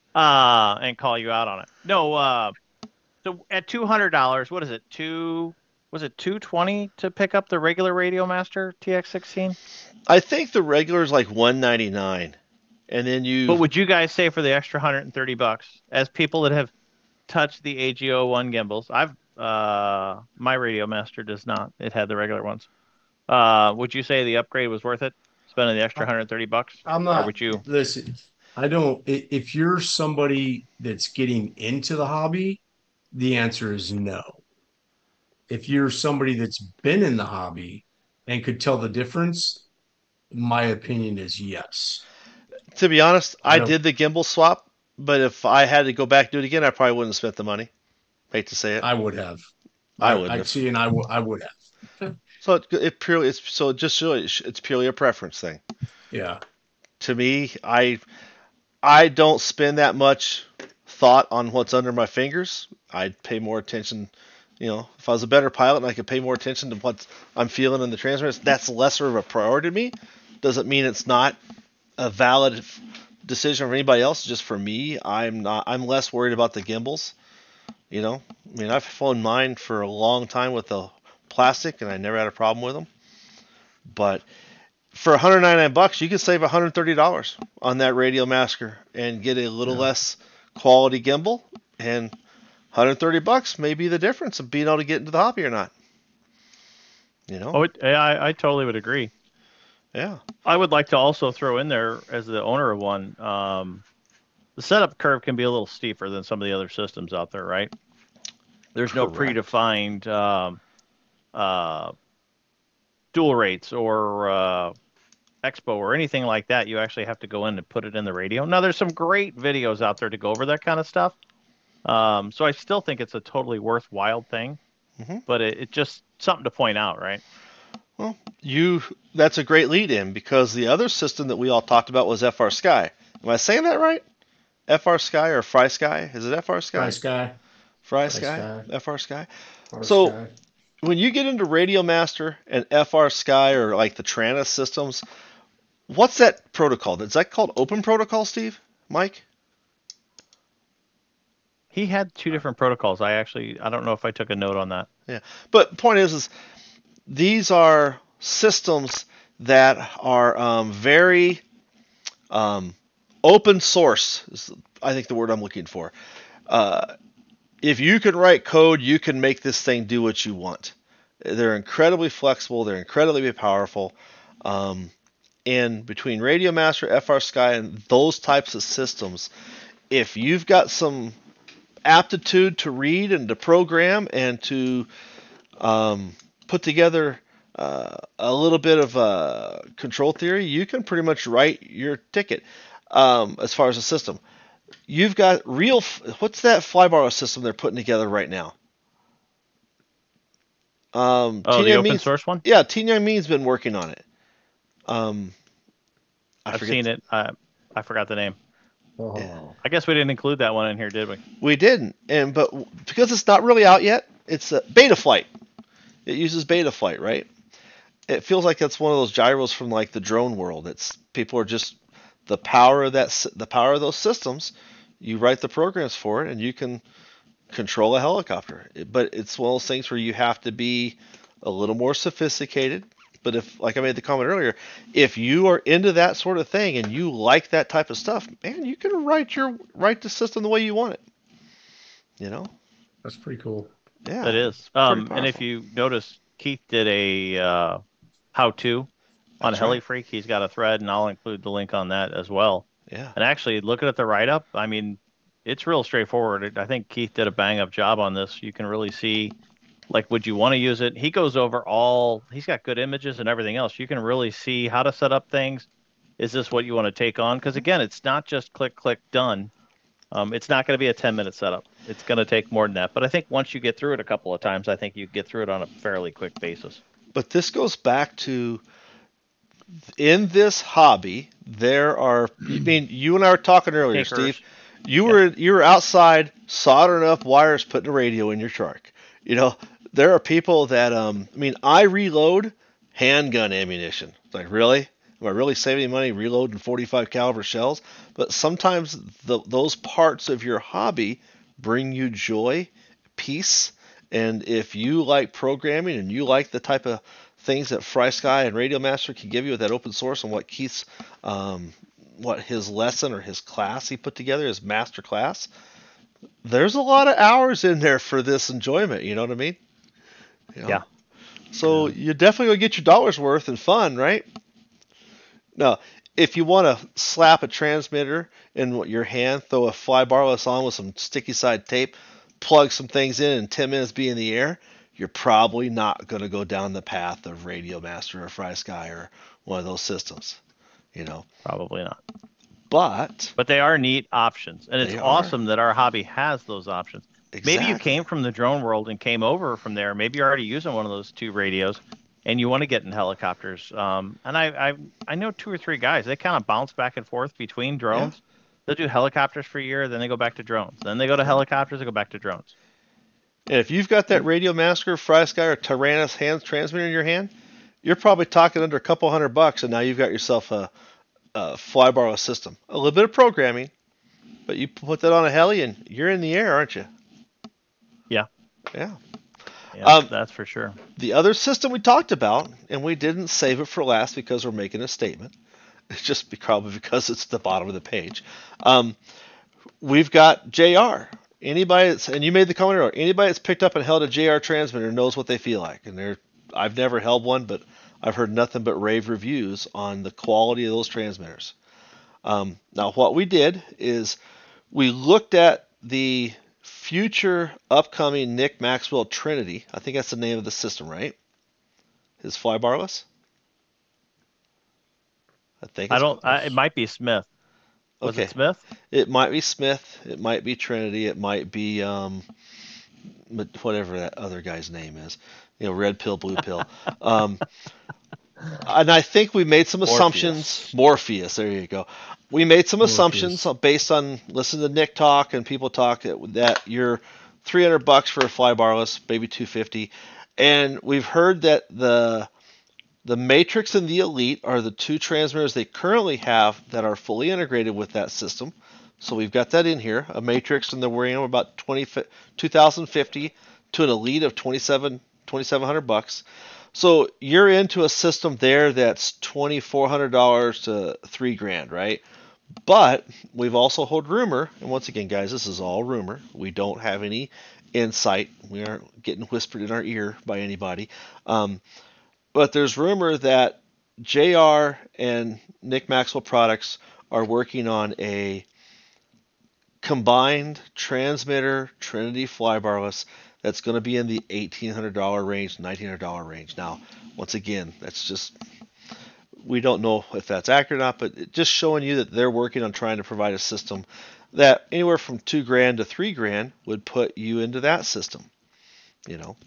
uh, and call you out on it. No, uh, so at two hundred dollars, what is it? Two, was it two twenty to pick up the regular Radio Master T X sixteen? I think the regular is like one ninety-nine, and then you. But would you guys say for the extra one hundred thirty bucks, as people that have touched the A G O one gimbals, I've uh, my Radio Master does not. It had the regular ones. Uh, would you say the upgrade was worth it? Spending the extra one hundred thirty bucks? I'm Or not. would you? Listen, I don't. i- If you're somebody that's getting into the hobby, the answer is no. If you're somebody that's been in the hobby and could tell the difference, my opinion is yes. To be honest, I I don't- did the gimbal swap, but if I had to go back and do it again, I probably wouldn't have spent the money. Hate to say it. I would have. I wouldn't I have. see, and I would. I would have. So it, it purely it's so it just really it's purely a preference thing. Yeah. To me, I I don't spend that much thought on what's under my fingers. I'd pay more attention. You know, if I was a better pilot and I could pay more attention to what I'm feeling in the transmitters, that's lesser of a priority to me. Doesn't mean it's not a valid decision for anybody else. Just for me, I'm not. I'm less worried about the gimbals. You know, I mean, I've flown mine for a long time with the plastic, and I never had a problem with them. But for one hundred ninety-nine bucks, you can save one hundred thirty dollars on that Radio Master and get a little Yeah. less quality gimbal. And one hundred thirty bucks may be the difference of being able to get into the hobby or not. You know? Oh, it, I I totally would agree. Yeah. I would like to also throw in there as the owner of one. Um, the setup curve can be a little steeper than some of the other systems out there, right? There's no Correct. predefined um, uh, dual rates or uh, expo or anything like that. You actually have to go in and put it in the radio. Now, there's some great videos out there to go over that kind of stuff. Um, so I still think it's a totally worthwhile thing, Mhm. but it, it just something to point out, right? Well, you that's a great lead in because the other system that we all talked about was F R Sky. Am I saying that right? F R Sky or Fry Sky? Is it F R Fry Sky? Sky, Fry Fry Sky? Sky, F R Sky? R So Sky. when you get into Radio Master and F R Sky or like the Tranis systems, what's that protocol? Is that called Open Protocol, Steve? Mike? He had two different protocols. I actually, I don't know if I took a note on that. Yeah. But point is, is these are systems that are um, very um, open source, is I think the word I'm looking for. Uh, if you can write code, you can make this thing do what you want. They're incredibly flexible. They're incredibly powerful. Um, and between Radio Master, F R Sky, and those types of systems, if you've got some aptitude to read and to program and to um, put together uh, a little bit of uh, control theory, you can pretty much write your ticket um, as far as a system. You've got real. What's that Flybarless system they're putting together right now? Um, Oh, Tina the Young open Mean's, source one? yeah, Tina Young Mean's been working on it. Um, I I've forget. seen it. I, I forgot the name. Oh, I guess we didn't include that one in here, did we? We didn't, and but because it's not really out yet, it's a beta flight. It uses beta flight, right? It feels like that's one of those gyros from like the drone world. It's people are just the power of that the power of those systems. You write the programs for it, and you can control a helicopter. It- But it's one of those things where you have to be a little more sophisticated. But if, like I made the comment earlier, if you are into that sort of thing and you like that type of stuff, man, you can write your write the system the way you want it. You know? that's pretty cool. Yeah. That is. Pretty Um, and if powerful. you notice, Keith did a uh, how-to on That's right. HeliFreak. He's got a thread, and I'll include the link on that as well. Yeah. And actually, looking at the write-up, I mean, it's real straightforward. I think Keith did a bang-up job on this. You can really see, like, would you want to use it? He goes over all, he's got good images and everything else. You can really see how to set up things. Is this what you want to take on? Because, again, it's not just click, click, done. Um, it's not going to be a ten minute setup. It's going to take more than that. But I think once you get through it a couple of times, I think you get through it on a fairly quick basis. But this goes back to in this hobby, there are. I mean, you and I were talking earlier, Tinkers. Steve. You were you were outside soldering up wires, putting a radio in your truck. You know, there are people that. Um, I mean, I reload handgun ammunition. It's like, really? Am I really saving money reloading forty-five caliber shells? But sometimes the, those parts of your hobby bring you joy, peace, and if you like programming and you like the type of things that FrySky and Radio Master can give you with that open source and what Keith's, um, what his lesson or his class he put together, his master class, there's a lot of hours in there for this enjoyment. You know what I mean? You know? Yeah. So you definitely gonna get your dollar's worth and fun, right? Now, if you want to slap a transmitter in your hand, throw a fly barless on with some sticky side tape, plug some things in, and ten minutes be in the air, you're probably not going to go down the path of Radio Master or FrySky or one of those systems, you know. Probably not. But But they are neat options. And it's They are. awesome that our hobby has those options. Maybe you exactly. came from the drone world and came over from there. Maybe you're already using one of those two radios and you want to get in helicopters. Um, and I, I I know two or three guys. They kind of bounce back and forth between drones. They'll do helicopters for a year, then they go back to drones. Then they go to helicopters, they go back to drones. And if you've got that Radio Master, FrySky, or Tyrannus hand transmitter in your hand, you're probably talking under a couple hundred bucks, and now you've got yourself a, a fly barless system. A little bit of programming, but you put that on a heli and you're in the air, aren't you? Yeah. Yeah. Yeah, Um, that's for sure. The other system we talked about, and we didn't save it for last because we're making a statement. It's just be- probably because it's the bottom of the page. Um, we've got J R. Anybody that's, and you made the comment earlier, anybody that's picked up and held a J R transmitter knows what they feel like. And they're, I've never held one, but I've heard nothing but rave reviews on the quality of those transmitters. Um, now, what we did is we looked at the future upcoming Nick Maxwell Trinity. I think that's the name of the system, right? His fly barless? I think I it's don't. I, it might be Smith. Was okay. it Smith? It might be Smith. It might be Trinity. It might be um, whatever that other guy's name is. You know, red pill, blue pill. Um, and I think we made some assumptions. Morpheus. Morpheus, there you go. We made some assumptions Morpheus. based on listening to Nick talk and people talk that, that you're three hundred bucks for a fly barless, maybe two fifty, and we've heard that the the Matrix and the Elite are the two transmitters they currently have that are fully integrated with that system. So we've got that in here. A Matrix, and they're worrying about twenty, two thousand fifty to an Elite of twenty-seven, twenty-seven hundred bucks. So you're into a system there that's twenty-four hundred dollars to three grand, right? But we've also heard rumor, and once again, guys, this is all rumor. We don't have any insight. We aren't getting whispered in our ear by anybody. Um, but there's rumor that J R and Nick Maxwell Products are working on a combined transmitter Trinity flybarless that's going to be in the eighteen hundred dollars range, nineteen hundred dollars range. Now, once again, that's just, we don't know if that's accurate or not, but it just showing you that they're working on trying to provide a system that anywhere from two grand to three grand would put you into that system, you know.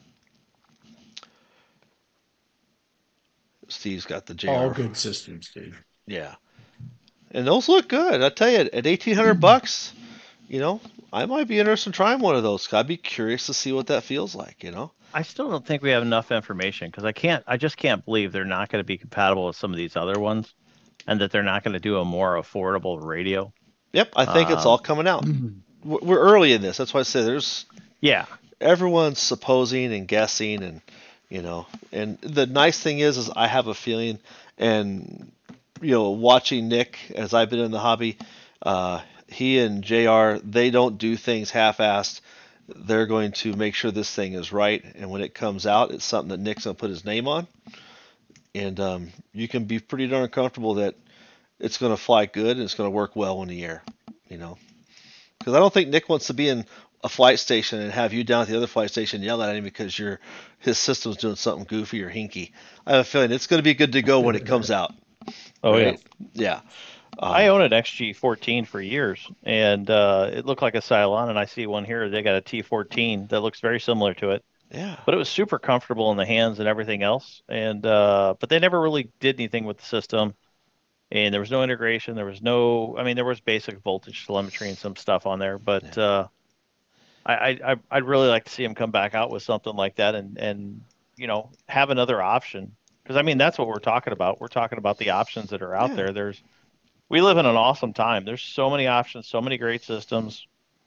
Steve's got the J R. All good systems, dude. Yeah. And those look good. I tell you, at eighteen hundred bucks, you know, I might be interested in trying one of those. I'd be curious to see what that feels like, you know. I still don't think we have enough information because I can't. I just can't believe they're not going to be compatible with some of these other ones, and that they're not going to do a more affordable radio. Yep, I think it's Um, all coming out. We're we're early in this. That's why I say there's Yeah, everyone's supposing and guessing, and you know, and the nice thing is, is I have a feeling, and you know, watching Nick as I've been in the hobby, uh, he and J R, they don't do things half-assed. They're going to make sure this thing is right, and when it comes out, it's something that Nick's gonna put his name on, and um, you can be pretty darn comfortable that it's gonna fly good and it's gonna work well in the air, you know. Because I don't think Nick wants to be in a flight station and have you down at the other flight station yell at him because your his system's doing something goofy or hinky. I have a feeling it's going to be good to go when it comes out. Oh right? yeah. Yeah. Um, I own an X G fourteen for years, and uh, it looked like a Cylon, and I see one here. They got a T fourteen that looks very similar to it, yeah. but it was super comfortable in the hands and everything else. And uh, but they never really did anything with the system, and there was no integration. There was no. I mean, there was basic voltage telemetry and some stuff on there, but uh, I, I I- I'd really like to see them come back out with something like that, and and you know have another option. Because I mean, that's what we're talking about. We're talking about the options that are out Yeah. there. There's we live in an awesome time. There's so many options, so many great systems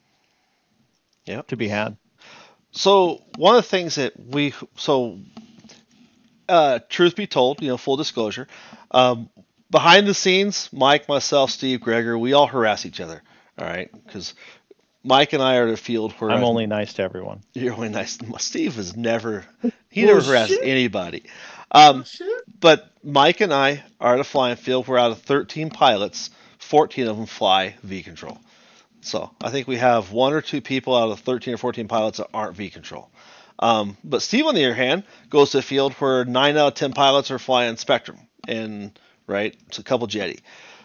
Yep. to be had. So one of the things that we so uh, truth be told, you know, full disclosure, um, behind the scenes, Mike, myself, Steve, Gregor, we all harass each other. All right, because Mike and I are at a field where I'm I've- only nice to everyone. You're only nice. Steve is never, he Well, never harasses shit. anybody. Um, Shit. but Mike and I are at a flying field where out of thirteen pilots, fourteen of them fly V control. So I think we have one or two people out of thirteen or fourteen pilots that aren't V control. Um, but Steve, on the other hand, goes to a field where nine out of ten pilots are flying Spectrum, and right, it's a couple Jetty.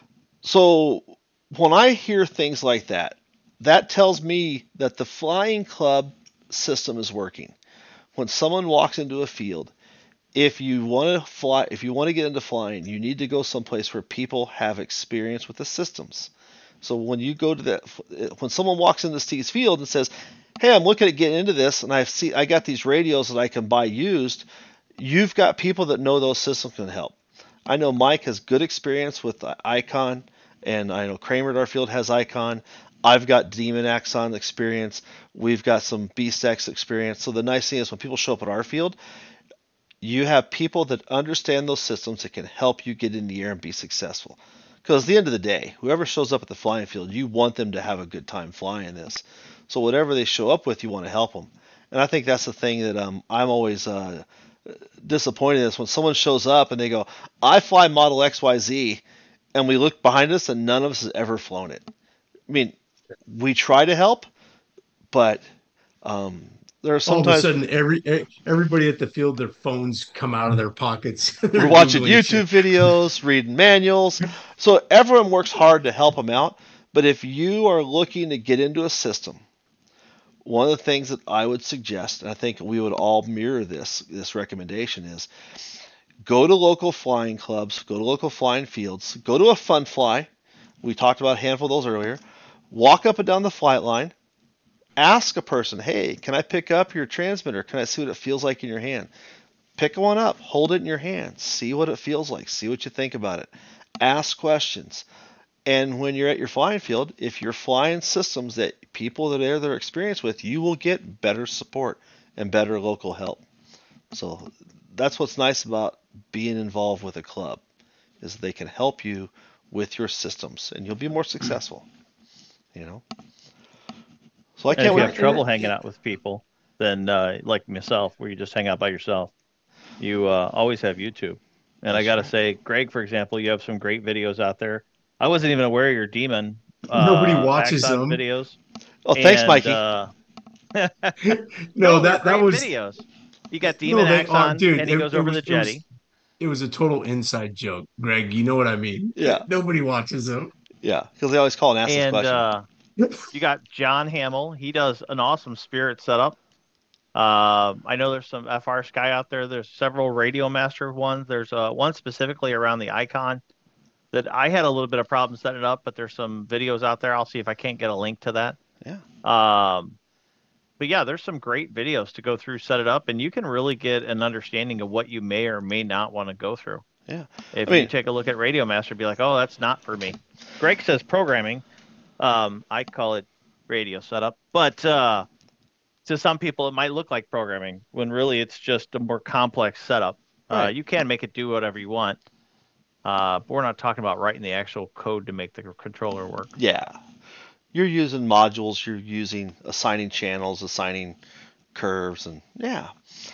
So when I hear things like that, that tells me that the flying club system is working. When someone walks into a field, if you want to fly, if you want to get into flying, you need to go someplace where people have experience with the systems. So when you go to that, when someone walks into Steve's field and says, "Hey, I'm looking at getting into this, and I see I got these radios that I can buy used," you've got people that know those systems can help. I know Mike has good experience with Icon, and I know Kramer at our field has Icon. I've got Demon Axon experience. We've got some Beast X experience. So the nice thing is when people show up at our field, you have people that understand those systems that can help you get in the air and be successful. Because at the end of the day, whoever shows up at the flying field, you want them to have a good time flying this. So whatever they show up with, you want to help them. And I think that's the thing that um, I'm always uh, disappointed in is when someone shows up and they go, "I fly Model X Y Z," and we look behind us and none of us has ever flown it. I mean, we try to help, but um, there are All of a sometimes sudden, every e- everybody at the field, their phones come out of their pockets. They're we're watching Googling YouTube shit. videos, reading manuals. So everyone works hard to help them out. But if you are looking to get into a system, one of the things that I would suggest, and I think we would all mirror this this recommendation is, Go to local flying clubs, go to local flying fields, go to a fun fly. We talked about a handful of those earlier. Walk up and down the flight line. Ask a person, hey, can I pick up your transmitter? Can I see what it feels like in your hand? Pick one up, hold it in your hand, see what it feels like, see what you think about it. Ask questions. And when you're at your flying field, if you're flying systems that people that are there experienced with, you will get better support and better local help. So that's what's nice about being involved with a club is they can help you with your systems and you'll be more successful. You know. So I And can't if you wait. have trouble hanging out with people, then uh, like myself, where you just hang out by yourself, you uh, always have YouTube. And I That's got to right. say, Greg, for example, you have some great videos out there. I wasn't even aware of your Demon Nobody uh, watches Axon them. videos, Oh, thanks, and Mikey. uh, No, no, they're that that great was videos. You got no, Demon they are, Axon, dude. and he It, goes it over was the it was jetty. it was a total inside joke, Greg. You know what I mean? Yeah, Nobody watches them. yeah, because they always call and ask this And question. uh, you got John Hamill. He does an awesome Spirit setup. Um, I know there's some F R Sky out there. There's several Radio Master ones. There's uh, one specifically around the Icon that I had a little bit of problem setting it up, but there's some videos out there. I'll see if I can't get a link to that. Yeah, Um, but yeah, there's some great videos to go through, set it up, and you can really get an understanding of what you may or may not want to go through. yeah. I If you mean, take a look at Radio Master, be like, oh, that's not for me. Greg says programming. Um, I call it radio setup, but uh, to some people, it might look like programming when really it's just a more complex setup. Uh, right. you can make it do whatever you want, uh, but we're not talking about writing the actual code to make the controller work. Yeah, you're using modules. You're using assigning channels, assigning curves, and yeah,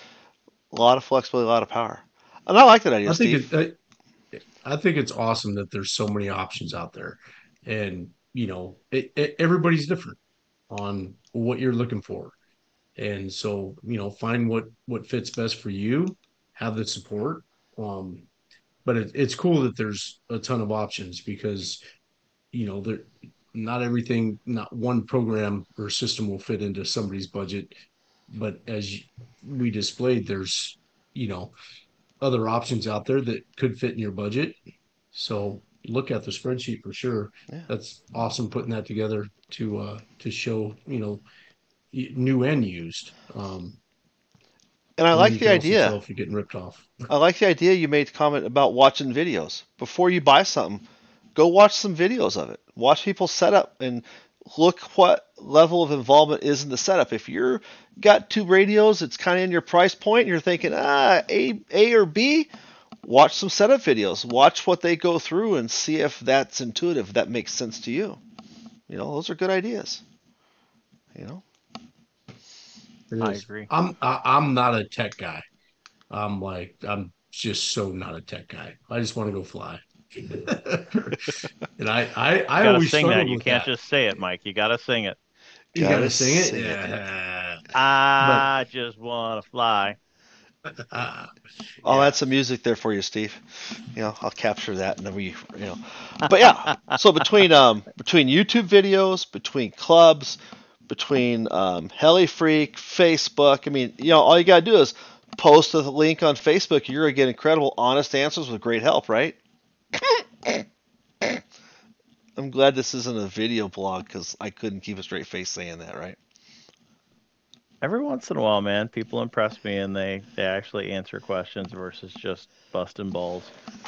a lot of flexibility, a lot of power. And I like that idea, I think Steve. it. I, I think it's awesome that there's so many options out there, and you know, it, it, everybody's different on what you're looking for, and so you know, find what what fits best for you. Have the support. Um, but it, it's cool that there's a ton of options because you know there not everything, not one program or system will fit into somebody's budget. But as we displayed, there's you know other options out there that could fit in your budget. So look at the spreadsheet for sure. Yeah, That's awesome putting that together to uh to show, you know, new and used. Um, and I and then like you the can also tell idea. if you're getting ripped off. I like the idea you made comment about watching videos before you buy something. Go watch some videos of it. Watch people set up and look what level of involvement is in the setup. If you're got two radios, it's kind of in your price point, and you're thinking ah A A or B, watch some setup videos. Watch what they go through and see if that's intuitive, if that makes sense to you. You know, those are good ideas. You know, It I is. agree. I'm I, I'm not a tech guy. I'm like I'm just so not a tech guy. I just want to go fly. And I I You I got to always sing that. struggled You with can't that. just say it, Mike. You got to sing it. You got gotta to sing it. sing it. Yeah. But I just want to fly. uh, I'll yeah. add some music there for you, Steve. You know, I'll capture that and then we, you know. But yeah, so between um between YouTube videos, between clubs, between um, Heli Freak, Facebook, I mean, you know, all you gotta do is post a link on Facebook. You're gonna get incredible, honest answers with great help, right? I'm glad this isn't a video blog because I couldn't keep a straight face saying that, right? Every once in a while, man, people impress me and they they actually answer questions versus just busting balls.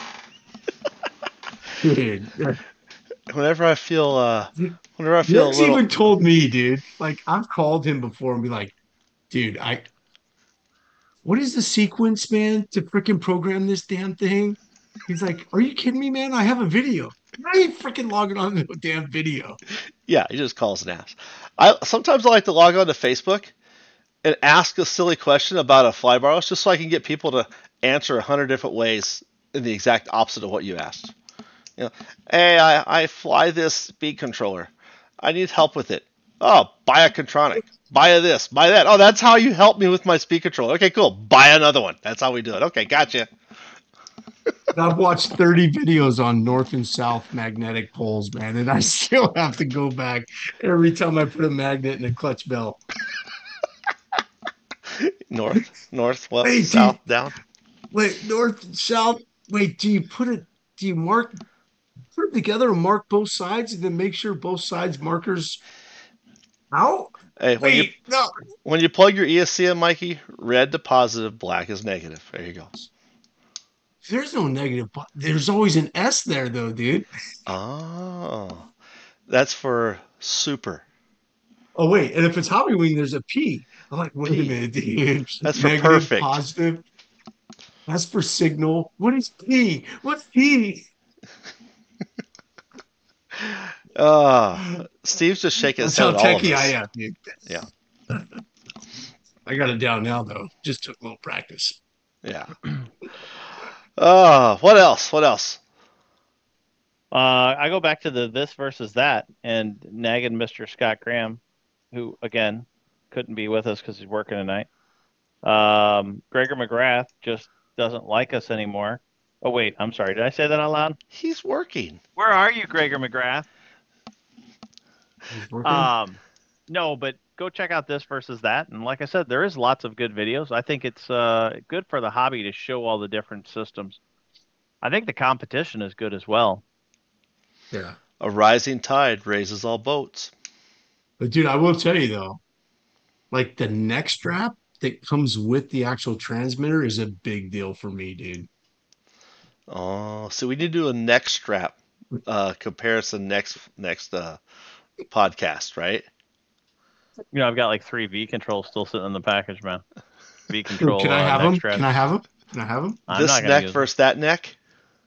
Dude, Whenever I feel, uh, whenever I feel a Rex little, even told me, dude. Like I've called him before and be like, dude, I what is the sequence, man, to freaking program this damn thing? He's like, are you kidding me, man? I have a video. I ain't freaking logging on to a damn video. yeah, he just calls and asks. I sometimes I like to log on to Facebook and ask a silly question about a fly bar just so I can get people to answer a hundred different ways in the exact opposite of what you asked. You know, hey, I, I fly this speed controller. I need help with it. Oh, buy a Contronic. Buy a this. Buy that. Oh, that's how you help me with my speed controller. Okay, cool. Buy another one. That's how we do it. Okay, gotcha. I've watched thirty videos on north and south magnetic poles, man, and I still have to go back every time I put a magnet in a clutch bell. North, north, well, Hey, south, dude, down. Wait, north and south. Wait, do you put it? Do you mark put them together and mark both sides, and then make sure both sides markers out? Hey, when you Wait, no. when you plug your E S C in, Mikey, red to positive, black is negative. There you go. There's no negative. bu- There's always an S there, though, dude. Oh, that's for super Oh wait, and if it's Hobby Wing, there's a P. I'm like, wait a P. minute, dude. That's for Negative, perfect. positive. That's for signal. What is P? What's P? Uh, Steve's just shaking his That's head how at all of techie I us. am, dude. Yeah, I got it down now, though. Just took a little practice. yeah. Uh, what else? What else? Uh, I go back to the this versus that and nagging Mister Scott Graham, who again couldn't be with us because he's working tonight. Um, Gregor McGrath just doesn't like us anymore. Oh wait, I'm sorry. Did I say that out loud? He's working. Where are you, Gregor McGrath? He's working. Um, no, but go check out this versus that. And like I said, there is lots of good videos. I think it's uh good for the hobby to show all the different systems. I think the competition is good as well. Yeah. A rising tide raises all boats. But dude, I will tell you though, like the neck strap that comes with the actual transmitter is a big deal for me, dude. Oh, so we need to do a neck strap uh, comparison next next uh, podcast, right? You know, I've got like three V controls still sitting in the package, man. V Dude, control can I uh, have neck them? Can I straps. have them? Can I have them? I'm This not gonna neck use them. versus that neck.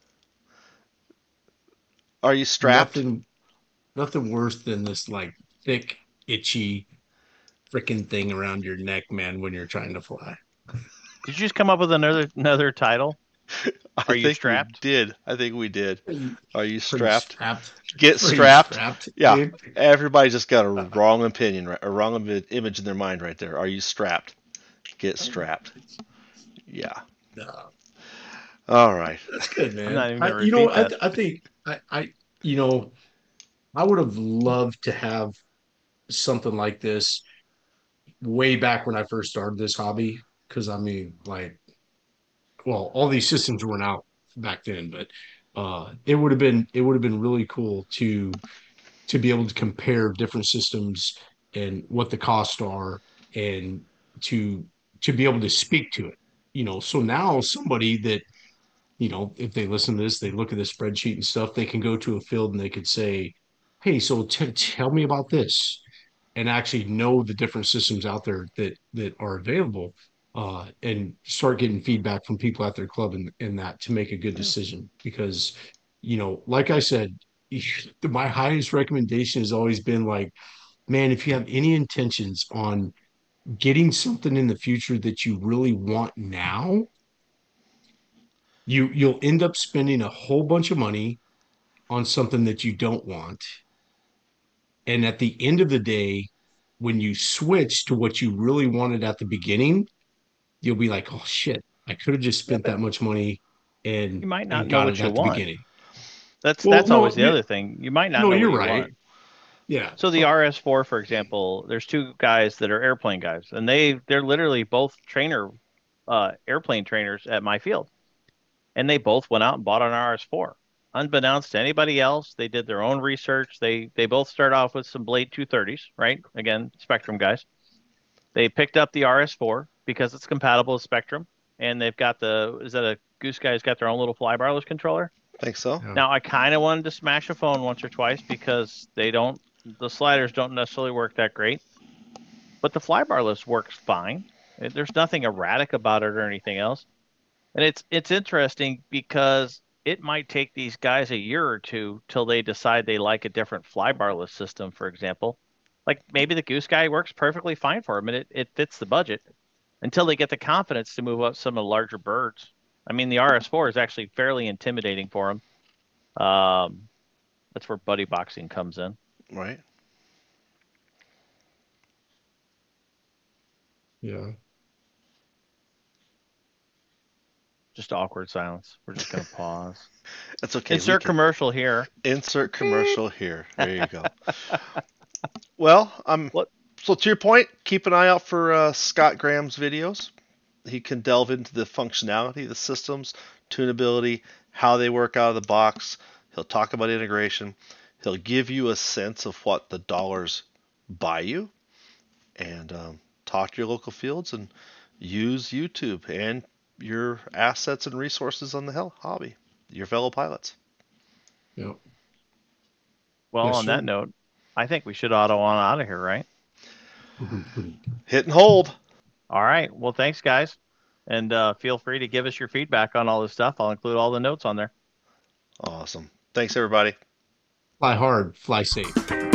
Are you strapped? Nothing, nothing worse than this like thick, itchy, freaking thing around your neck, man, when you're trying to fly. Did you just come up with another another title? I Are you think we strapped? did. I think we did. Pretty, Are you pretty strapped? strapped. Get Pretty strapped. strapped, Yeah. dude. Everybody just got a Uh, wrong opinion, right? A wrong im- image in their mind right there. Are you strapped? Get strapped. Yeah. no. All right. That's good, I'm man. not even I, gonna you know, repeat I, that. th- I think I, I, you know, I would have loved to have something like this way back when I first started this hobby. Because I mean, like, well, all these systems weren't out back then, but uh, it would have been it would have been really cool to to be able to compare different systems and what the costs are, and to to be able to speak to it. You know, so now somebody that you know, if they listen to this, they look at the spreadsheet and stuff, they can go to a field and they could say, hey, so t- tell me about this, and actually know the different systems out there that that are available, uh, and start getting feedback from people at their club and, and that to make a good Yeah. decision. Because, you know, like I said, my highest recommendation has always been like, man, if you have any intentions on getting something in the future that you really want now, you you'll end up spending a whole bunch of money on something that you don't want. And at the end of the day, when you switch to what you really wanted at the beginning, you'll be like, oh shit, I could have just Yeah, spent but that much money you and might not and know got what it you at the want. beginning. That's Well, that's always no, the you, other thing. You might not no, know you're what you right. want. Yeah. So the R S four, for example, there's two guys that are airplane guys, and they they're literally both trainer, uh, airplane trainers at my field, and they both went out and bought an R S four. Unbeknownst to anybody else, they did their own research. They they both start off with some Blade two thirties, right? Again, Spectrum guys. They picked up the R S four because it's compatible with Spectrum, and they've got the is that a Goose Guy's got their own little flybarless controller. Think so? Yeah. Now I kind of wanted to smash a phone once or twice because they don't the sliders don't necessarily work that great, but the flybarless works fine. There's nothing erratic about it or anything else. And it's it's interesting because it might take these guys a year or two till they decide they like a different flybarless system, for example. Like maybe the Goose Guy works perfectly fine for them and it, it fits the budget until they get the confidence to move up some of the larger birds. I mean, the R S four is actually fairly intimidating for them. Um, that's where buddy boxing comes in. Right. Yeah. Just awkward silence. We're just going to pause. That's okay. We Insert can commercial here. insert commercial here. There you go. Well, um, What? so to your point, keep an eye out for uh, Scott Graham's videos. he can delve into the functionality, the systems, tunability, how they work out of the box. He'll talk about integration. He'll give you a sense of what the dollars buy you, and um, talk to your local fields and use YouTube and your assets and resources on the hell hobby, your fellow pilots. Yep. Well, Yes, on that sir. note, I think we should auto on out of here, right? Hit and hold. All right. Well, thanks, guys. And uh, feel free to give us your feedback on all this stuff. I'll include all the notes on there. Awesome. Thanks, everybody. Fly hard, fly safe.